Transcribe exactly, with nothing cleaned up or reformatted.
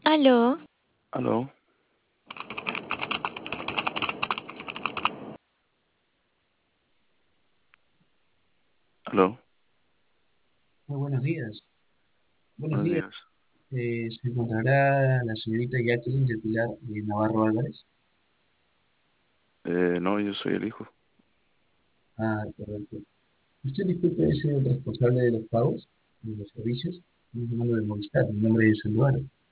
Aló, Aló, aló, Muy buenos días. Buenos buenos días. días. Eh, ¿se encontrará la señorita Jacqueline de Pilar eh, Navarro Álvarez? Eh, no, yo soy el hijo. Ah, correcto. ¿Usted disculpe es el responsable de los pagos, de los servicios? Estamos llamando de Movistar. Mi nombre es Eduardo.